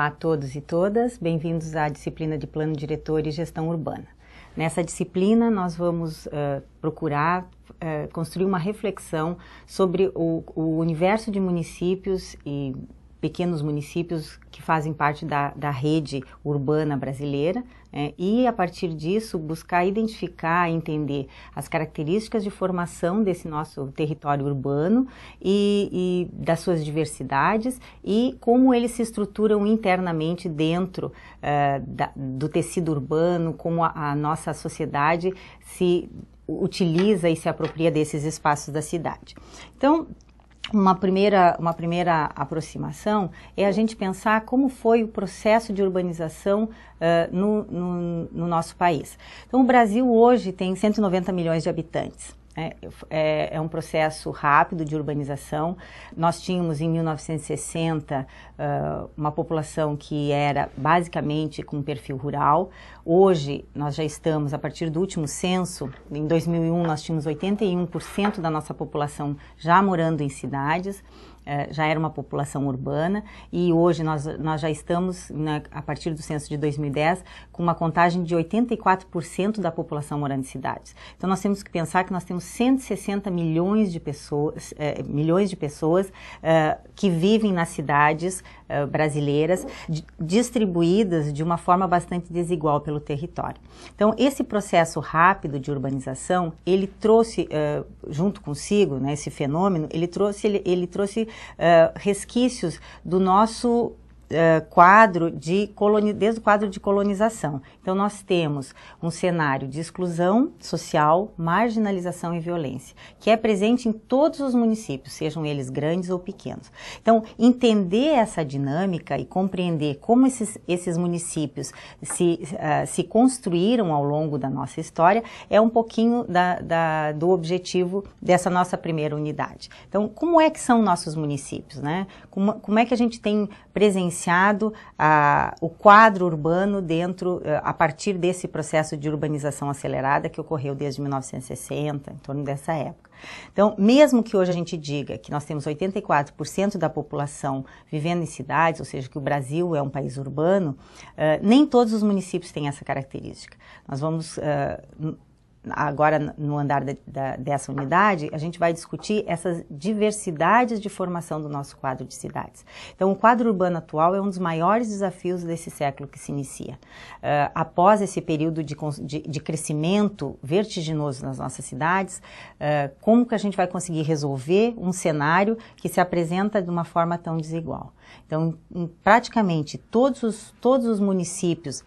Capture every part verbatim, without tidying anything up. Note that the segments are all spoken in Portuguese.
Olá a todos e todas, bem-vindos à disciplina de Plano Diretor e Gestão Urbana. Nessa disciplina nós vamos uh, procurar uh, construir uma reflexão sobre o, o universo de municípios e pequenos municípios que fazem parte da, da rede urbana brasileira, né, e a partir disso buscar identificar e entender as características de formação desse nosso território urbano e, e das suas diversidades e como eles se estruturam internamente dentro uh, da, do tecido urbano, como a, a nossa sociedade se utiliza e se apropria desses espaços da cidade. Então, Uma primeira, uma primeira aproximação é a gente pensar como foi o processo de urbanização uh, no, no, no nosso país. Então, o Brasil hoje tem cento e noventa milhões de habitantes. É, é, é um processo rápido de urbanização. Nós tínhamos em mil novecentos e sessenta uh, uma população que era basicamente com perfil rural. Hoje nós já estamos, a partir do último censo, em dois mil e um nós tínhamos oitenta e um por cento da nossa população já morando em cidades. Uh, já era uma população urbana e hoje nós, nós já estamos, né, a partir do censo de dois mil e dez, com uma contagem de oitenta e quatro por cento da população morando em cidades. Então nós temos que pensar que nós temos cento e sessenta milhões de pessoas, uh, milhões de pessoas uh, que vivem nas cidades uh, brasileiras, distribuídas de uma forma bastante desigual pelo território. Então esse processo rápido de urbanização, ele trouxe, uh, junto consigo, né, esse fenômeno, ele trouxe, ele, ele trouxe Uh, resquícios do nosso uh, quadro de coloni- desde o quadro de colonização. Então nós temos um cenário de exclusão social, marginalização e violência, que é presente em todos os municípios, sejam eles grandes ou pequenos. Então entender essa dinâmica e compreender como esses, esses municípios se, uh, se construíram ao longo da nossa história é um pouquinho da, da, do objetivo dessa nossa primeira unidade. Então, como é que são nossos municípios, né? Como, como é que a gente tem presenciado uh, o quadro urbano dentro, uh, a partir desse processo de urbanização acelerada que ocorreu desde mil novecentos e sessenta, em torno dessa época. Então, mesmo que hoje a gente diga que nós temos oitenta e quatro por cento da população vivendo em cidades, ou seja, que o Brasil é um país urbano, uh, nem todos os municípios têm essa característica. Nós vamos... Uh, Agora, no andar da, da, dessa unidade, a gente vai discutir essas diversidades de formação do nosso quadro de cidades. Então, o quadro urbano atual é um dos maiores desafios desse século que se inicia. Uh, após esse período de, de, de crescimento vertiginoso nas nossas cidades, uh, como que a gente vai conseguir resolver um cenário que se apresenta de uma forma tão desigual? Então, em praticamente todos os, todos os municípios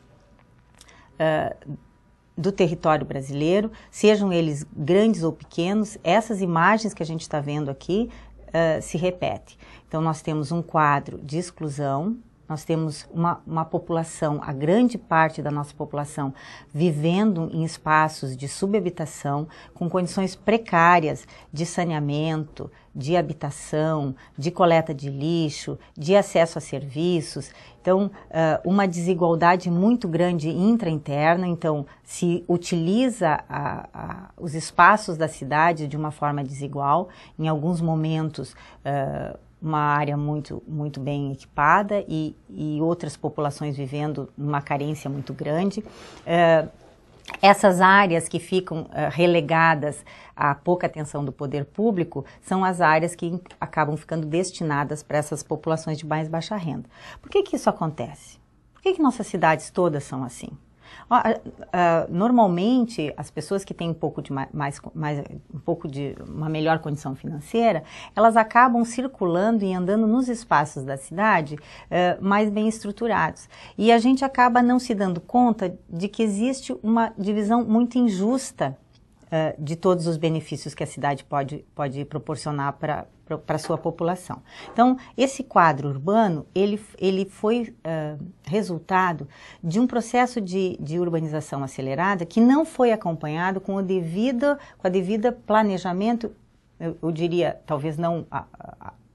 uh, do território brasileiro, sejam eles grandes ou pequenos, essas imagens que a gente está vendo aqui uh, se repetem. Então nós temos um quadro de exclusão, nós temos uma, uma população, a grande parte da nossa população, vivendo em espaços de subhabitação, com condições precárias de saneamento, de habitação, de coleta de lixo, de acesso a serviços. Então, uh, uma desigualdade muito grande intra-interna, então se utiliza a, a, os espaços da cidade de uma forma desigual, em alguns momentos uh, uma área muito, muito bem equipada e, e outras populações vivendo numa carência muito grande. Uh, Essas áreas que ficam uh, relegadas à pouca atenção do poder público são as áreas que acabam ficando destinadas para essas populações de mais baixa renda. Por que que isso acontece? Por que que nossas cidades todas são assim? Uh, uh, normalmente, as pessoas que têm um pouco de, mais, mais, um pouco de uma melhor condição financeira, elas acabam circulando e andando nos espaços da cidade uh, mais bem estruturados. E a gente acaba não se dando conta de que existe uma divisão muito injusta uh, de todos os benefícios que a cidade pode, pode proporcionar para para a sua população. Então, esse quadro urbano, ele, ele foi uh, resultado de um processo de, de urbanização acelerada que não foi acompanhado com o devido, com a devida planejamento, eu, eu diria, talvez não, a, a,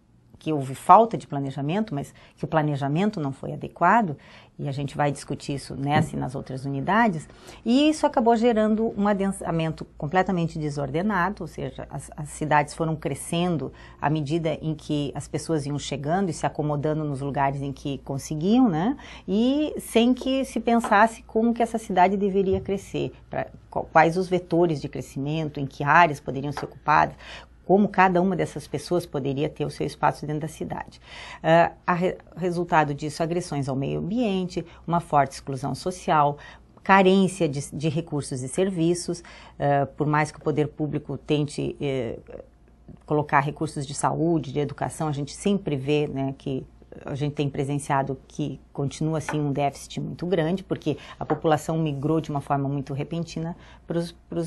que houve falta de planejamento, mas que o planejamento não foi adequado, e a gente vai discutir isso nessa e nas outras unidades, e isso acabou gerando um adensamento completamente desordenado, ou seja, as, as cidades foram crescendo à medida em que as pessoas iam chegando e se acomodando nos lugares em que conseguiam, né? E sem que se pensasse como que essa cidade deveria crescer, pra, quais os vetores de crescimento, em que áreas poderiam ser ocupadas, como cada uma dessas pessoas poderia ter o seu espaço dentro da cidade. Uh, a re resultado disso, agressões ao meio ambiente, uma forte exclusão social, carência de, de recursos e serviços, uh, por mais que o poder público tente uh, colocar recursos de saúde, de educação, a gente sempre vê, né, que a gente tem presenciado que continua assim um déficit muito grande, porque a população migrou de uma forma muito repentina para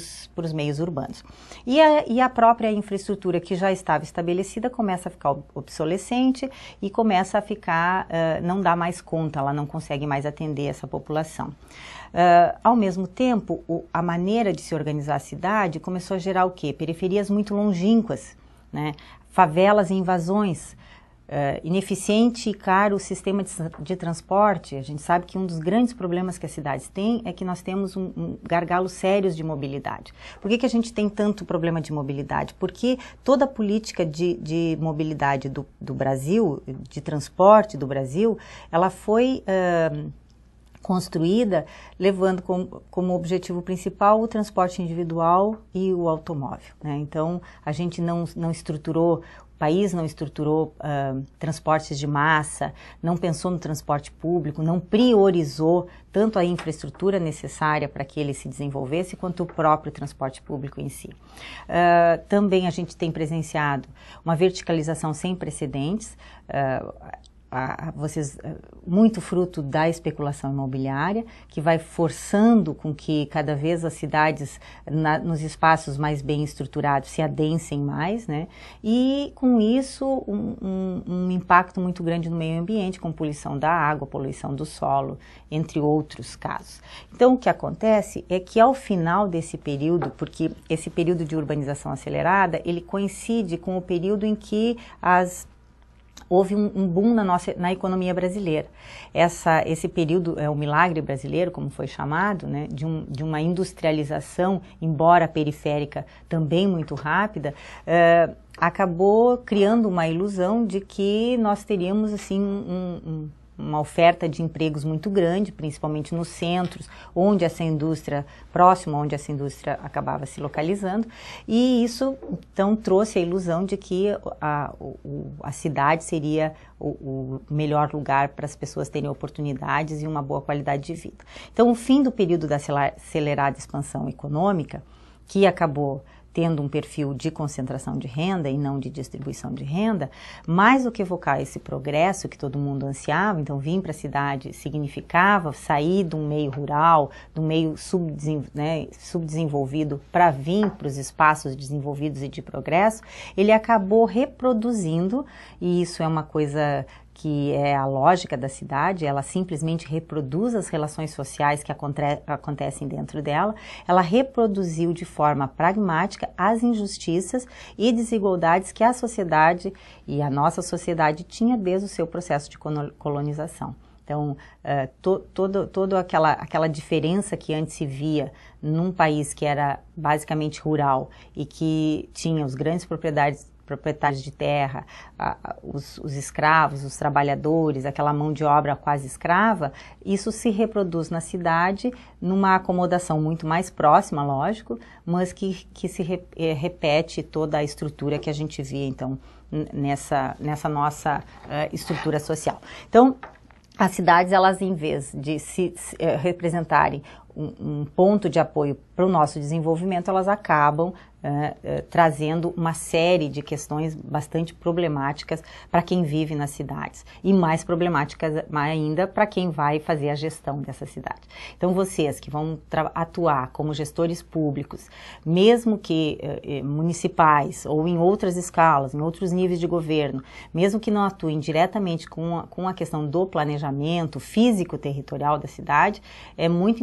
os meios urbanos. E a, e a própria infraestrutura que já estava estabelecida começa a ficar obsolescente e começa a ficar, uh, não dá mais conta, ela não consegue mais atender essa população. Uh, ao mesmo tempo, o, a maneira de se organizar a cidade começou a gerar o quê? Periferias muito longínquas, né? Favelas e invasões. Uh, ineficiente e caro sistema de, de transporte. A gente sabe que um dos grandes problemas que as cidades têm é que nós temos um, um gargalos sérios de mobilidade. Por que que a gente tem tanto problema de mobilidade? Porque toda a política de, de mobilidade do, do Brasil, de transporte do Brasil, ela foi uh, construída levando como, como objetivo principal o transporte individual e o automóvel, né? Então, a gente não, não estruturou O país não estruturou uh, transportes de massa, não pensou no transporte público, não priorizou tanto a infraestrutura necessária para que ele se desenvolvesse, quanto o próprio transporte público em si. Uh, também a gente tem presenciado uma verticalização sem precedentes, uh, A, a, vocês, muito fruto da especulação imobiliária, que vai forçando com que cada vez as cidades na, nos espaços mais bem estruturados se adensem mais, né? E com isso um, um, um impacto muito grande no meio ambiente, com poluição da água, poluição do solo, entre outros casos. Então o que acontece é que ao final desse período, porque esse período de urbanização acelerada, ele coincide com o período em que as houve um, um boom na, nossa, na economia brasileira. Essa, esse período é o milagre brasileiro, como foi chamado, né, de, um, de uma industrialização, embora periférica, também muito rápida, uh, acabou criando uma ilusão de que nós teríamos assim um, um uma oferta de empregos muito grande, principalmente nos centros, onde essa indústria, próximo onde essa indústria acabava se localizando, e isso então trouxe a ilusão de que a, o, a cidade seria o, o melhor lugar para as pessoas terem oportunidades e uma boa qualidade de vida. Então o fim do período da acelerada expansão econômica, que acabou tendo um perfil de concentração de renda e não de distribuição de renda, mais do que evocar esse progresso que todo mundo ansiava, então vir para a cidade significava sair de um meio rural, de um meio subdesen, né, subdesenvolvido para vir para os espaços desenvolvidos e de progresso, ele acabou reproduzindo, e isso é uma coisa que é a lógica da cidade, ela simplesmente reproduz as relações sociais que aconte acontecem dentro dela, ela reproduziu de forma pragmática as injustiças e desigualdades que a sociedade e a nossa sociedade tinha desde o seu processo de colonização. Então, uh, to, todo, toda aquela, aquela diferença que antes se via num país que era basicamente rural e que tinha os grandes propriedades proprietários de terra, a, a, os, os escravos, os trabalhadores, aquela mão de obra quase escrava, isso se reproduz na cidade numa acomodação muito mais próxima, lógico, mas que, que se re, é, repete toda a estrutura que a gente via, então, nessa, nessa nossa uh, estrutura social. Então, as cidades, elas, em vez de se, se uh, representarem um, um ponto de apoio para o nosso desenvolvimento, elas acabam Uh, uh, trazendo uma série de questões bastante problemáticas para quem vive nas cidades e mais problemáticas ainda para quem vai fazer a gestão dessa cidade. Então vocês que vão atuar como gestores públicos, mesmo que uh, municipais ou em outras escalas, em outros níveis de governo, mesmo que não atuem diretamente com a, com a questão do planejamento físico-territorial da cidade, é muito importante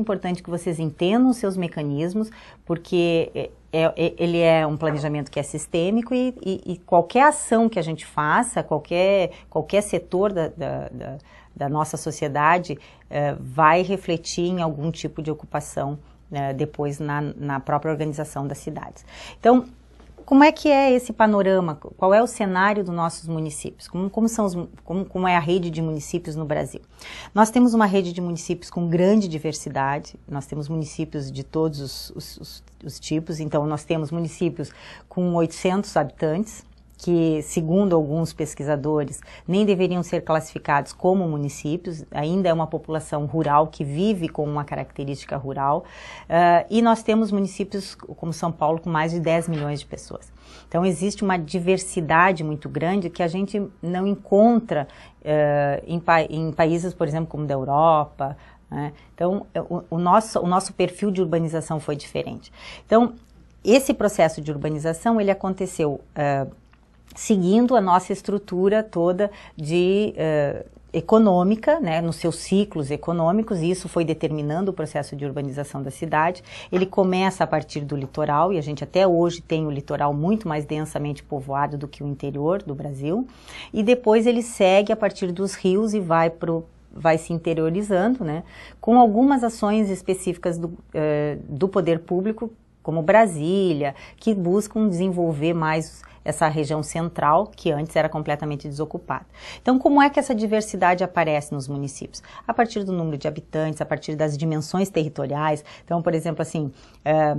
que vocês entendam os seus mecanismos, porque é, é, ele é um planejamento que é sistêmico e, e, e qualquer ação que a gente faça, qualquer, qualquer setor da, da, da, da nossa sociedade é, vai refletir em algum tipo de ocupação é, depois na, na própria organização das cidades. Então, como é que é esse panorama? Qual é o cenário dos nossos municípios? Como, como, são os, como, como é a rede de municípios no Brasil? Nós temos uma rede de municípios com grande diversidade, nós temos municípios de todos os, os, os, os tipos, então nós temos municípios com oitocentos habitantes, que, segundo alguns pesquisadores, nem deveriam ser classificados como municípios, ainda é uma população rural que vive com uma característica rural, uh, e nós temos municípios como São Paulo com mais de dez milhões de pessoas. Então existe uma diversidade muito grande que a gente não encontra uh, em, pa em países, por exemplo, como da Europa, né? Então o, o, nosso, o nosso perfil de urbanização foi diferente. Então esse processo de urbanização, ele aconteceu uh, seguindo a nossa estrutura toda de uh, econômica, né, nos seus ciclos econômicos, e isso foi determinando o processo de urbanização da cidade. Ele começa a partir do litoral, e a gente até hoje tem o litoral muito mais densamente povoado do que o interior do Brasil, e depois ele segue a partir dos rios e vai pro vai se interiorizando, né, com algumas ações específicas do, uh, do poder público, como Brasília, que buscam desenvolver mais essa região central, que antes era completamente desocupada. Então, como é que essa diversidade aparece nos municípios? A partir do número de habitantes, a partir das dimensões territoriais. Então, por exemplo, assim, é,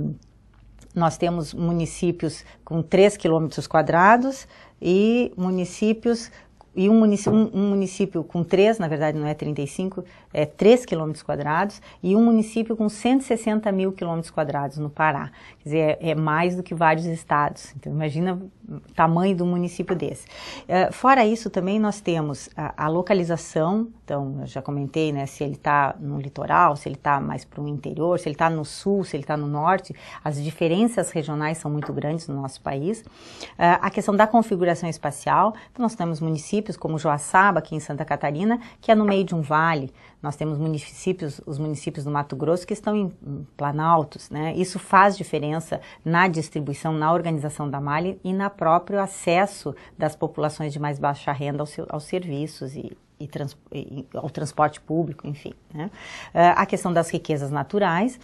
nós temos municípios com três quilômetros quadrados e municípios e um município, um, um município com três, na verdade não é trinta e cinco, é três quilômetros quadrados, e um município com cento e sessenta mil quilômetros quadrados no Pará. Quer dizer, é, é mais do que vários estados. Então, imagina o tamanho do município desse. Uh, fora isso, também nós temos a, a localização. Então, eu já comentei, né, se ele está no litoral, se ele está mais para o interior, se ele está no sul, se ele está no norte. As diferenças regionais são muito grandes no nosso país. Uh, a questão da configuração espacial. Então, nós temos municípios como Joaçaba, aqui em Santa Catarina, que é no meio de um vale. Nós temos municípios, os municípios do Mato Grosso que estão em, em planaltos, né? Isso faz diferença na distribuição, na organização da malha e na próprio acesso das populações de mais baixa renda aos, aos serviços e, e, trans, e ao transporte público, enfim, né? Uh, a questão das riquezas naturais,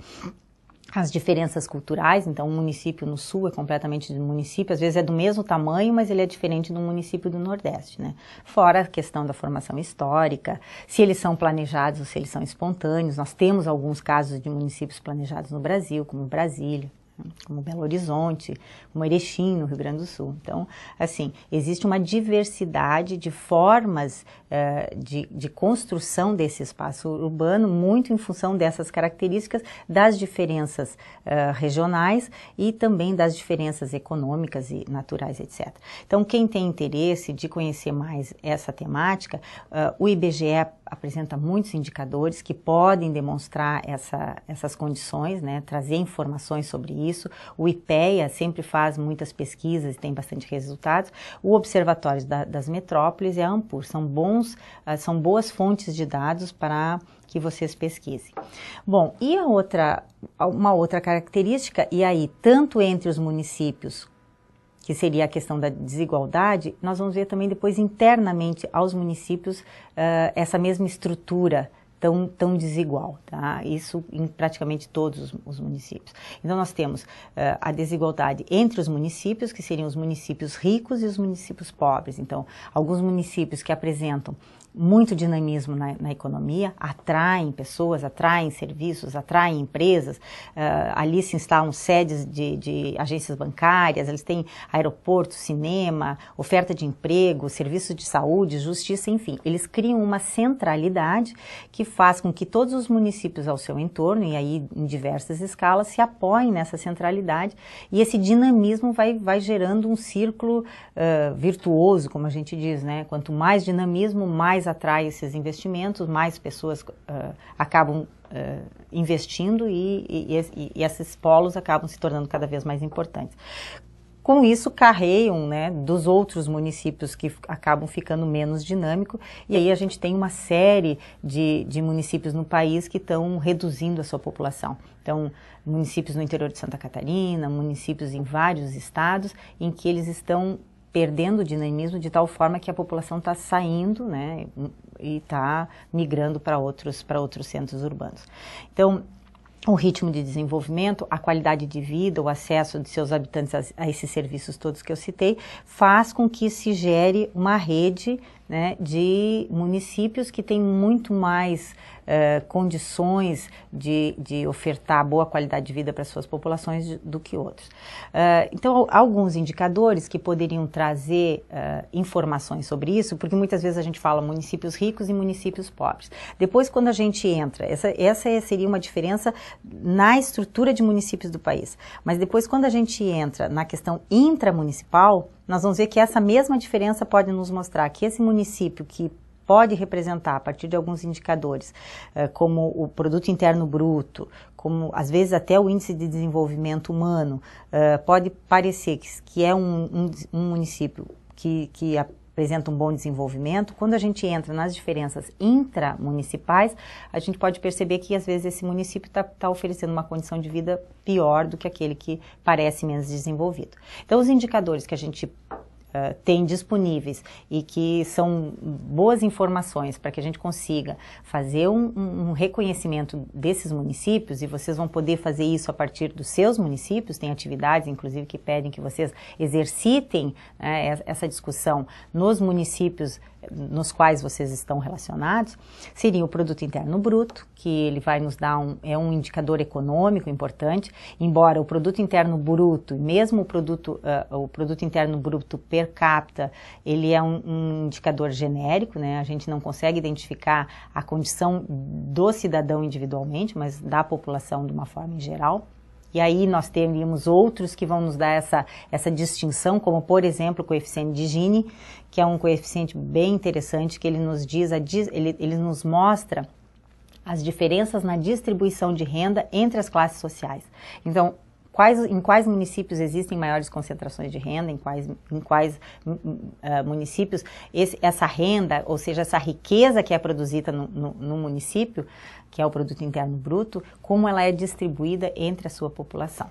as diferenças culturais. Então, um município no sul é completamente do município, às vezes é do mesmo tamanho, mas ele é diferente do município do Nordeste, né? Fora a questão da formação histórica, se eles são planejados ou se eles são espontâneos. Nós temos alguns casos de municípios planejados no Brasil, como Brasília, como Belo Horizonte, como Erechim, no Rio Grande do Sul. Então, assim, existe uma diversidade de formas uh, de, de construção desse espaço urbano, muito em função dessas características, das diferenças uh, regionais e também das diferenças econômicas e naturais, etcétera. Então, quem tem interesse de conhecer mais essa temática, uh, o I B G E apresenta muitos indicadores que podem demonstrar essa, essas condições, né, trazer informações sobre isso. O IPEA sempre faz muitas pesquisas e tem bastante resultados. O Observatório da, das Metrópoles e a Ampur são bons, uh, são boas fontes de dados para que vocês pesquisem. Bom, e a outra, uma outra característica, e aí tanto entre os municípios, que seria a questão da desigualdade, nós vamos ver também depois internamente aos municípios uh, essa mesma estrutura tão, tão desigual, tá? Isso em praticamente todos os, os municípios. Então nós temos uh, a desigualdade entre os municípios, que seriam os municípios ricos e os municípios pobres. Então, alguns municípios que apresentam muito dinamismo na, na economia, atraem pessoas, atraem serviços, atraem empresas, uh, ali se instalam sedes de, de agências bancárias, eles têm aeroporto, cinema, oferta de emprego, serviços de saúde, justiça, enfim, eles criam uma centralidade que faz com que todos os municípios ao seu entorno, e aí em diversas escalas, se apoiem nessa centralidade, e esse dinamismo vai, vai gerando um círculo uh, virtuoso, como a gente diz, né? Quanto mais dinamismo, mais atrai esses investimentos, mais pessoas uh, acabam uh, investindo e, e, e, e esses polos acabam se tornando cada vez mais importantes. com isso carreiam, né, dos outros municípios que acabam ficando menos dinâmicos, e aí a gente tem uma série de, de municípios no país que estão reduzindo a sua população. Então, municípios no interior de Santa Catarina, municípios em vários estados, em que eles estão perdendo o dinamismo de tal forma que a população está saindo, né, e está migrando para outros, para outros centros urbanos. Então, o ritmo de desenvolvimento, a qualidade de vida, o acesso de seus habitantes a, a esses serviços todos que eu citei, faz com que se gere uma rede, né, de municípios que têm muito mais uh, condições de, de ofertar boa qualidade de vida para suas populações de, do que outros. Uh, então, alguns indicadores que poderiam trazer uh, informações sobre isso, porque muitas vezes a gente fala municípios ricos e municípios pobres. Depois, quando a gente entra, essa, essa seria uma diferença na estrutura de municípios do país, mas depois, quando a gente entra na questão intramunicipal, nós vamos ver que essa mesma diferença pode nos mostrar que esse município que pode representar, a partir de alguns indicadores, como o produto interno bruto, como às vezes até o índice de desenvolvimento humano, pode parecer que é um, um, um município que, que apresenta um bom desenvolvimento. Quando a gente entra nas diferenças intramunicipais, a gente pode perceber que às vezes esse município está tá oferecendo uma condição de vida pior do que aquele que parece menos desenvolvido. Então, os indicadores que a gente Uh, tem disponíveis e que são boas informações para que a gente consiga fazer um, um reconhecimento desses municípios, e vocês vão poder fazer isso a partir dos seus municípios. Tem atividades, inclusive, que pedem que vocês exercitem, né, essa discussão nos municípios nos quais vocês estão relacionados. Seria o produto interno bruto, que ele vai nos dar um, é um indicador econômico importante, embora o produto interno bruto, mesmo o produto, uh, o produto interno bruto per capita, ele é um, um indicador genérico, né? A gente não consegue identificar a condição do cidadão individualmente, mas da população de uma forma em geral. E aí nós teríamos outros que vão nos dar essa, essa distinção, como por exemplo o coeficiente de Gini, que é um coeficiente bem interessante, que ele nos diz, a, ele, ele nos mostra as diferenças na distribuição de renda entre as classes sociais. Então, quais, em quais municípios existem maiores concentrações de renda, em quais, em quais uh, municípios esse, essa renda, ou seja, essa riqueza que é produzida no, no, no município, que é o produto interno bruto, como ela é distribuída entre a sua população.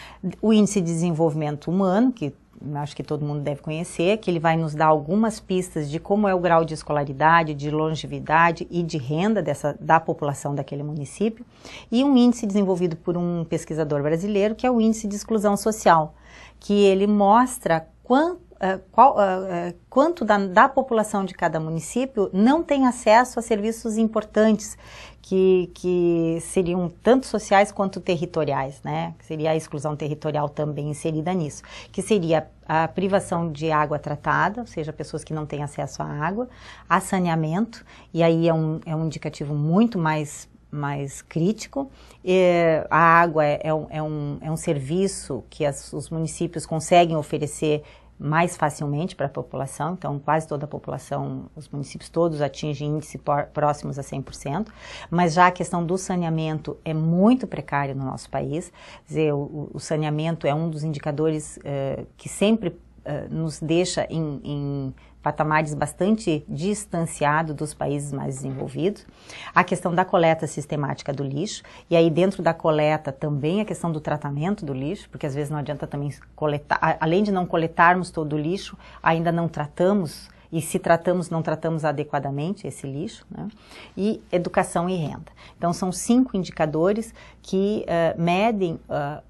O índice de desenvolvimento humano, que acho que todo mundo deve conhecer, que ele vai nos dar algumas pistas de como é o grau de escolaridade, de longevidade e de renda dessa, da população daquele município, e um índice desenvolvido por um pesquisador brasileiro, que é o índice de exclusão social, que ele mostra quanto Uh, qual, uh, uh, quanto da, da população de cada município não tem acesso a serviços importantes que, que seriam tanto sociais quanto territoriais, né? Seria a exclusão territorial também inserida nisso, que seria a privação de água tratada, ou seja, pessoas que não têm acesso à água, a saneamento, e aí é um, é um indicativo muito mais mais crítico. E a água é, é, um, é, um, é um serviço que as, os municípios conseguem oferecer mais facilmente para a população, então quase toda a população, os municípios todos atingem índices próximos a cem por cento, mas já a questão do saneamento é muito precária no nosso país. Quer dizer, o, o saneamento é um dos indicadores uh, que sempre uh, nos deixa em, em patamares bastante distanciados dos países mais desenvolvidos. A questão da coleta sistemática do lixo, e aí dentro da coleta também a questão do tratamento do lixo, porque às vezes não adianta também coletar, além de não coletarmos todo o lixo, ainda não tratamos, e se tratamos, não tratamos adequadamente esse lixo, né? E educação e renda. Então são cinco indicadores que uh, medem uh,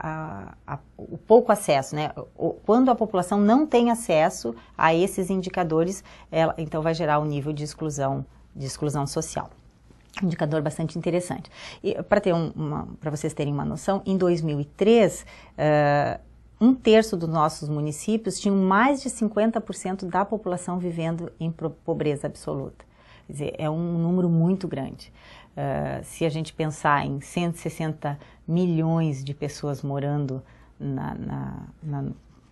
A, a, a, o pouco acesso, né? O, quando a população não tem acesso a esses indicadores, ela, então vai gerar um nível de exclusão, de exclusão social. Um indicador bastante interessante. E para ter um, uma, para vocês terem uma noção, em dois mil e três, uh, um terço dos nossos municípios tinham mais de cinquenta por cento da população vivendo em pobreza absoluta. Quer dizer, é um número muito grande. Uh, se a gente pensar em cento e sessenta milhões de pessoas morando na, na, na,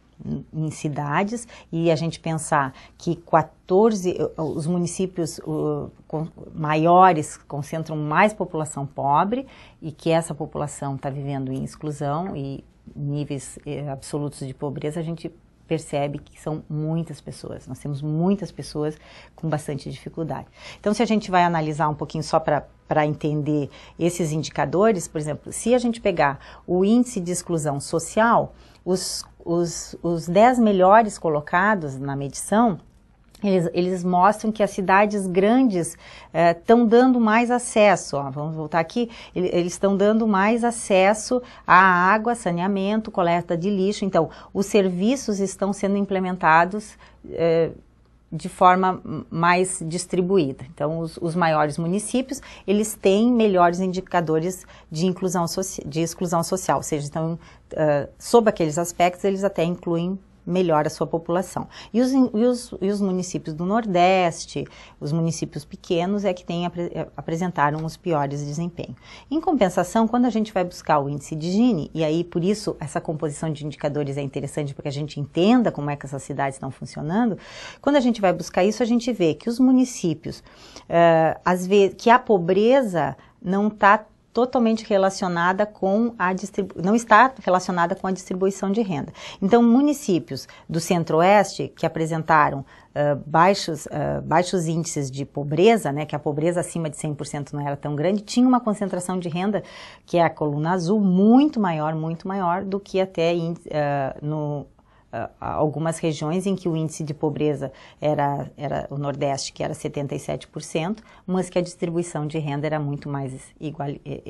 em cidades, e a gente pensar que quatorze, os municípios uh, com, maiores concentram mais população pobre, e que essa população está vivendo em exclusão, e níveis eh, absolutos de pobreza, a gente percebe que são muitas pessoas, nós temos muitas pessoas com bastante dificuldade. Então, se a gente vai analisar um pouquinho só para para entender esses indicadores, por exemplo, se a gente pegar o índice de exclusão social, os, os, os dez melhores colocados na medição, Eles, eles mostram que as cidades grandes estão uh, dando mais acesso, ó, vamos voltar aqui, eles estão dando mais acesso à água, saneamento, coleta de lixo. Então, os serviços estão sendo implementados uh, de forma mais distribuída. Então, os, os maiores municípios, eles têm melhores indicadores de, inclusão de exclusão social, ou seja, então, uh, sob aqueles aspectos, eles até incluem melhor a sua população. E os, e, os, e os municípios do Nordeste, os municípios pequenos, é que têm, apresentaram os piores desempenhos. Em compensação, quando a gente vai buscar o índice de Gini, e aí por isso essa composição de indicadores é interessante para que a gente entenda como é que essas cidades estão funcionando, quando a gente vai buscar isso, a gente vê que os municípios, uh, às vezes, que a pobreza não está totalmente relacionada com a distribu- não está relacionada com a distribuição de renda. Então, municípios do Centro-Oeste que apresentaram uh, baixos, uh, baixos índices de pobreza, né, que a pobreza acima de cem por cento não era tão grande, tinha uma concentração de renda, que é a coluna azul, muito maior, muito maior do que até uh, no Uh, algumas regiões em que o índice de pobreza era, era o Nordeste, que era setenta e sete por cento, mas que a distribuição de renda era muito mais igual,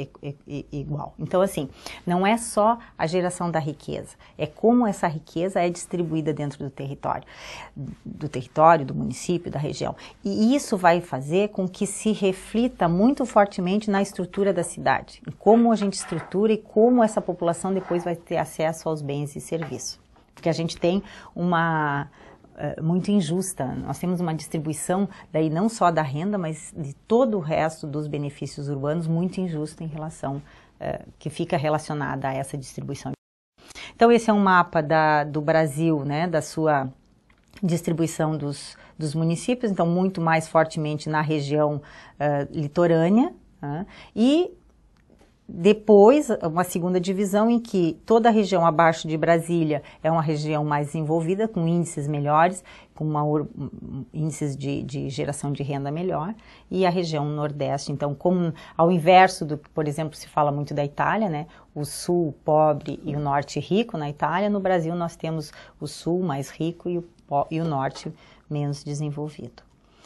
igual. Então, assim, não é só a geração da riqueza, é como essa riqueza é distribuída dentro do território, do território, do município, da região. E isso vai fazer com que se reflita muito fortemente na estrutura da cidade, em como a gente estrutura e como essa população depois vai ter acesso aos bens e serviços. Porque a gente tem uma uh, muito injusta, nós temos uma distribuição daí não só da renda, mas de todo o resto dos benefícios urbanos muito injusta em relação, uh, que fica relacionada a essa distribuição. Então esse é um mapa da, do Brasil, né, da sua distribuição dos, dos municípios, então muito mais fortemente na região uh, litorânea, uh, e depois, uma segunda divisão em que toda a região abaixo de Brasília é uma região mais desenvolvida, com índices melhores, com uma, índices de, de geração de renda melhor, e a região Nordeste, então, como ao inverso do que, por exemplo, se fala muito da Itália, né, o Sul pobre e o Norte rico na Itália, no Brasil nós temos o Sul mais rico e o, e o Norte menos desenvolvido.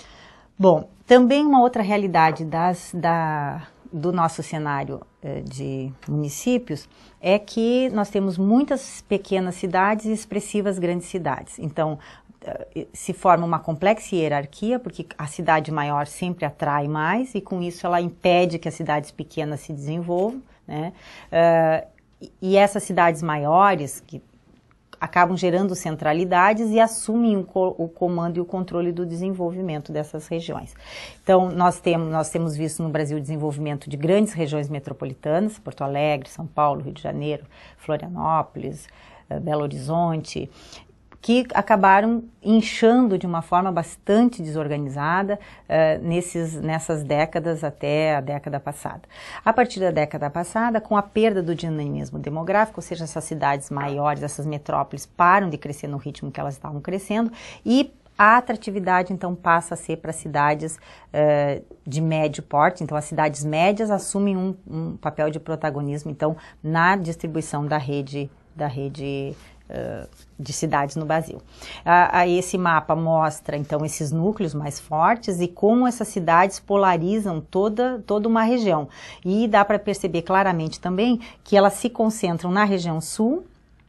Bom, também uma outra realidade das, da... do nosso cenário eh, de municípios é que nós temos muitas pequenas cidades e expressivas grandes cidades. Então, eh, se forma uma complexa hierarquia, porque a cidade maior sempre atrai mais e com isso ela impede que as cidades pequenas se desenvolvam, né? Uh, e essas cidades maiores, que acabam gerando centralidades e assumem o, co o comando e o controle do desenvolvimento dessas regiões. Então, nós temos, nós temos visto no Brasil o desenvolvimento de grandes regiões metropolitanas, Porto Alegre, São Paulo, Rio de Janeiro, Florianópolis, uh, Belo Horizonte, que acabaram inchando de uma forma bastante desorganizada uh, nesses, nessas décadas até a década passada. A partir da década passada, com a perda do dinamismo demográfico, ou seja, essas cidades maiores, essas metrópoles param de crescer no ritmo que elas estavam crescendo e a atratividade, então, passa a ser para cidades uh, de médio porte. Então, as cidades médias assumem um, um papel de protagonismo, então, na distribuição da rede, da rede Uh, de cidades no Brasil. Uh, uh, esse mapa mostra, então, esses núcleos mais fortes e como essas cidades polarizam toda, toda uma região. E dá para perceber claramente também que elas se concentram na região sul,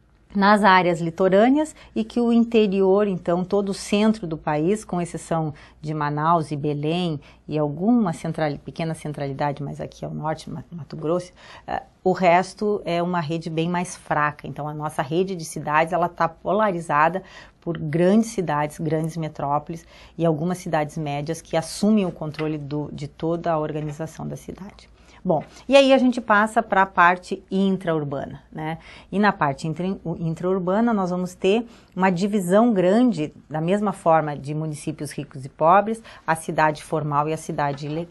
nas áreas litorâneas e que o interior, então, todo o centro do país, com exceção de Manaus e Belém e alguma central, pequena centralidade, mas aqui ao norte, Mato Grosso, uh, o resto é uma rede bem mais fraca. Então, a nossa rede de cidades, ela está polarizada por grandes cidades, grandes metrópoles e algumas cidades médias que assumem o controle do, de toda a organização da cidade. Bom, e aí a gente passa para a parte intraurbana, né? E na parte intra, intraurbana nós vamos ter uma divisão grande, da mesma forma de municípios ricos e pobres, a cidade formal e a cidade ilegal.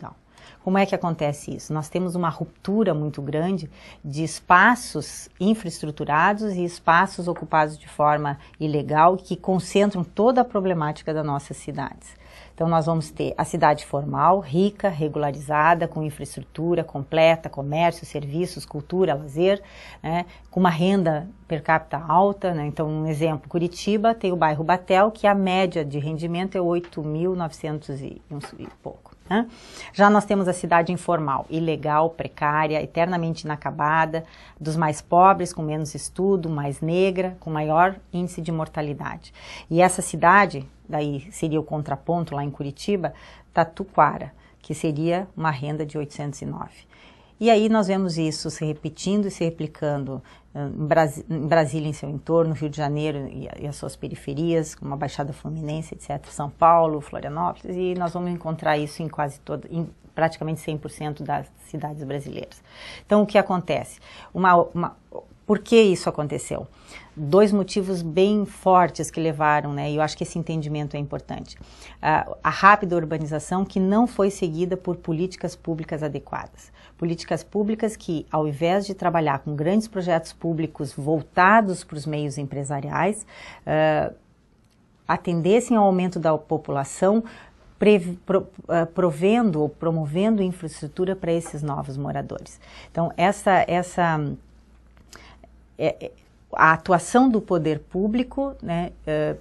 Como é que acontece isso? Nós temos uma ruptura muito grande de espaços infraestruturados e espaços ocupados de forma ilegal que concentram toda a problemática das nossas cidades. Então nós vamos ter a cidade formal, rica, regularizada, com infraestrutura completa, comércio, serviços, cultura, lazer, né, com uma renda per capita alta, né? Então um exemplo, Curitiba tem o bairro Batel, que a média de rendimento é oito mil e novecentos e pouco. Né? Já nós temos a cidade informal, ilegal, precária, eternamente inacabada, dos mais pobres, com menos estudo, mais negra, com maior índice de mortalidade. E essa cidade, daí seria o contraponto lá em Curitiba, Tatuquara, que seria uma renda de oitocentos e nove. E aí nós vemos isso se repetindo e se replicando em, Brasi em Brasília, em seu entorno, Rio de Janeiro e, e as suas periferias, como a Baixada Fluminense, etcétera, São Paulo, Florianópolis, e nós vamos encontrar isso em quase todo, em praticamente cem por cento das cidades brasileiras. Então, o que acontece? Uma, uma, por que isso aconteceu? Dois motivos bem fortes que levaram, né, e eu acho que esse entendimento é importante. Uh, a rápida urbanização que não foi seguida por políticas públicas adequadas. Políticas públicas que, ao invés de trabalhar com grandes projetos públicos voltados para os meios empresariais, uh, atendessem ao aumento da população, Pre, pro, uh, provendo ou promovendo infraestrutura para esses novos moradores. Então, essa, essa é, a atuação do poder público, né, uh,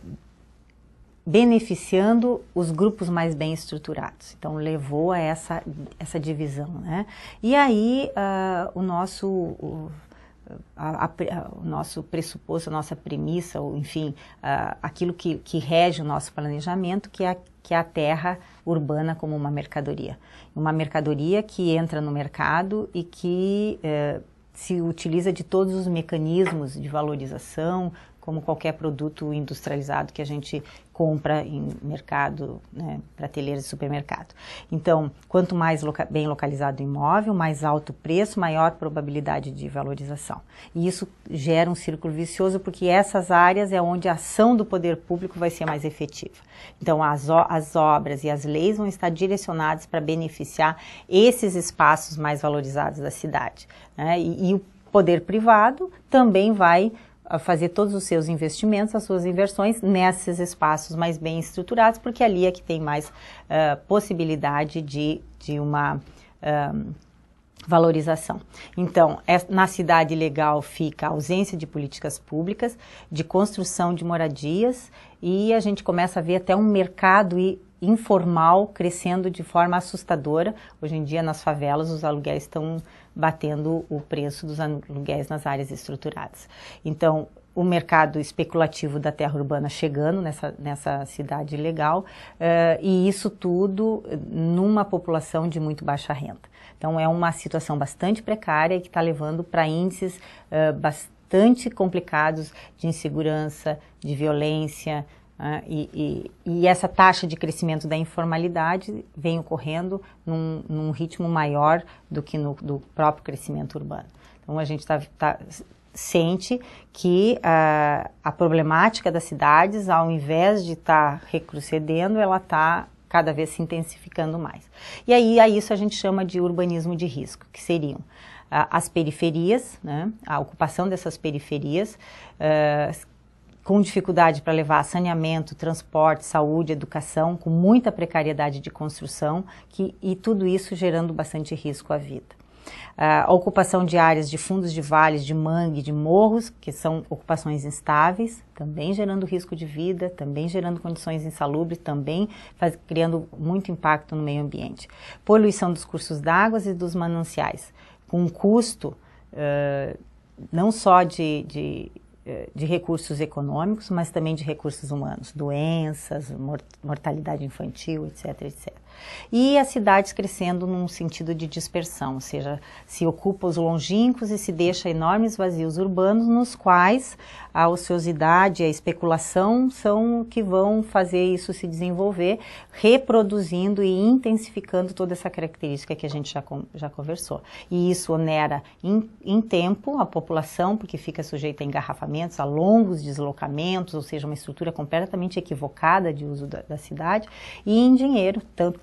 beneficiando os grupos mais bem estruturados. Então, levou a essa, essa divisão, né? E aí, uh, o nosso... O, A, a, o nosso pressuposto, a nossa premissa, ou enfim, uh, aquilo que, que rege o nosso planejamento, que é, a, que é a terra urbana como uma mercadoria. Uma mercadoria que entra no mercado e que uh, se utiliza de todos os mecanismos de valorização, como qualquer produto industrializado que a gente compra em mercado, né, prateleiras de supermercado. Então, quanto mais loca- bem localizado o imóvel, mais alto o preço, maior probabilidade de valorização. E isso gera um círculo vicioso, porque essas áreas é onde a ação do poder público vai ser mais efetiva. Então, as, o- as obras e as leis vão estar direcionadas para beneficiar esses espaços mais valorizados da cidade, né? E, e o poder privado também vai a fazer todos os seus investimentos, as suas inversões nesses espaços mais bem estruturados, porque ali é que tem mais uh, possibilidade de, de uma um, valorização. Então, é, na cidade legal fica a ausência de políticas públicas, de construção de moradias, e a gente começa a ver até um mercado e informal crescendo de forma assustadora. Hoje em dia, nas favelas, os aluguéis estão batendo o preço dos aluguéis nas áreas estruturadas. Então, o mercado especulativo da terra urbana chegando nessa, nessa cidade legal, uh, e isso tudo numa população de muito baixa renda. Então, é uma situação bastante precária e que está levando para índices uh, bastante complicados de insegurança, de violência, Uh, e, e, e essa taxa de crescimento da informalidade vem ocorrendo num, num ritmo maior do que no do próprio crescimento urbano. Então a gente tá, tá, sente que uh, a problemática das cidades, ao invés de estar tá retrocedendo, ela está cada vez se intensificando mais. E aí a isso a gente chama de urbanismo de risco, que seriam uh, as periferias, né, a ocupação dessas periferias, uh, com dificuldade para levar saneamento, transporte, saúde, educação, com muita precariedade de construção, que, e tudo isso gerando bastante risco à vida. Uh, a ocupação de áreas de fundos de vales, de mangue, de morros, que são ocupações instáveis, também gerando risco de vida, também gerando condições insalubres, também faz, criando muito impacto no meio ambiente. Poluição dos cursos d'água e dos mananciais, com um custo uh, não só de... de de recursos econômicos, mas também de recursos humanos, doenças, mortalidade infantil, etc, etcétera. E as cidades crescendo num sentido de dispersão, ou seja, se ocupa os longínquos e se deixa enormes vazios urbanos nos quais a ociosidade e a especulação são o que vão fazer isso se desenvolver, reproduzindo e intensificando toda essa característica que a gente já, já conversou. E isso onera em, em tempo a população, porque fica sujeita a engarrafamentos, a longos deslocamentos, ou seja, uma estrutura completamente equivocada de uso da, da cidade, e em dinheiro, tanto para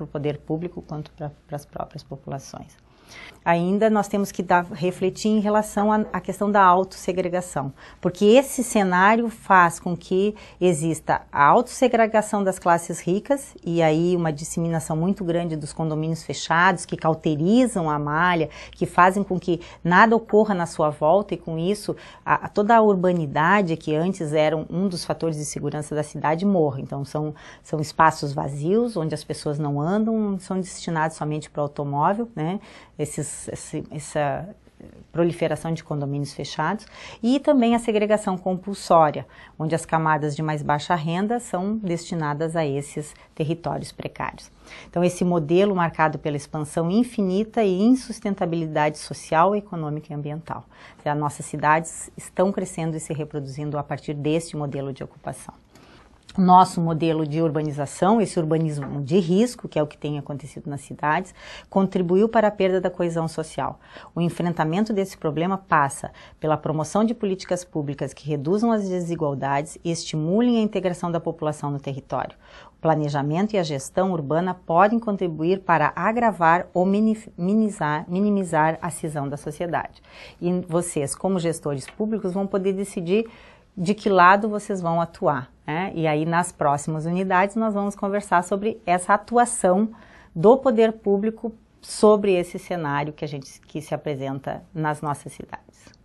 para o poder público quanto para as próprias populações. Ainda nós temos que dar, refletir em relação à, à questão da autossegregação, porque esse cenário faz com que exista a autossegregação das classes ricas e aí uma disseminação muito grande dos condomínios fechados que cauterizam a malha, que fazem com que nada ocorra na sua volta e com isso a, a toda a urbanidade que antes era um dos fatores de segurança da cidade morre. Então são, são espaços vazios onde as pessoas não andam, são destinados somente para o automóvel, né? Esses, esse, essa proliferação de condomínios fechados e também a segregação compulsória, onde as camadas de mais baixa renda são destinadas a esses territórios precários. Então esse modelo marcado pela expansão infinita e insustentabilidade social, econômica e ambiental. As nossas cidades estão crescendo e se reproduzindo a partir deste modelo de ocupação. Nosso modelo de urbanização, esse urbanismo de risco, que é o que tem acontecido nas cidades, contribuiu para a perda da coesão social. O enfrentamento desse problema passa pela promoção de políticas públicas que reduzam as desigualdades e estimulem a integração da população no território. O planejamento e a gestão urbana podem contribuir para agravar ou minimizar, minimizar a cisão da sociedade. E vocês, como gestores públicos, vão poder decidir de que lado vocês vão atuar, né? E aí nas próximas unidades nós vamos conversar sobre essa atuação do poder público sobre esse cenário que a gente que se apresenta nas nossas cidades.